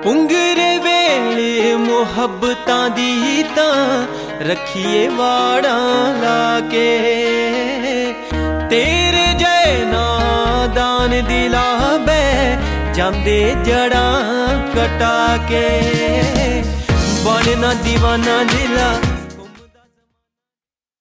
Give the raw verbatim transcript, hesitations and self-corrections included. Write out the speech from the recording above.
पुंगरे वेले मुहब्बतां दी तां रखिए वाड़ा लाके तेरे जय नादान दिला बै जांदे जड़ा कटा के बनना दीवाना दिला